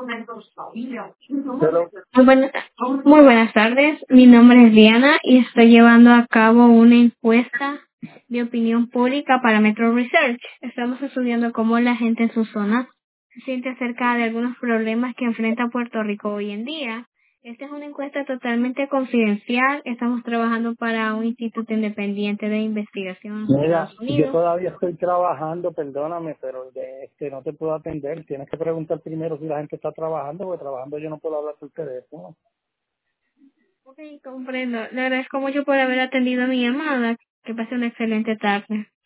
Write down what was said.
Pero, Muy buenas, muy buenas tardes, mi nombre es Diana y estoy llevando a cabo una encuesta de opinión pública para Metro Research. Estamos estudiando cómo la gente en su zona se siente acerca de algunos problemas que enfrenta Puerto Rico hoy en día. Esta es una encuesta totalmente confidencial. Estamos trabajando para un instituto independiente de investigación en los mira, Estados yo Unidos. todavía estoy trabajando, perdóname, pero no te puedo atender. Tienes que preguntar primero si la gente está trabajando, porque trabajando yo no puedo hablar por teléfono. Ok, comprendo. Le agradezco mucho por haber atendido mi llamada. Que pase una excelente tarde.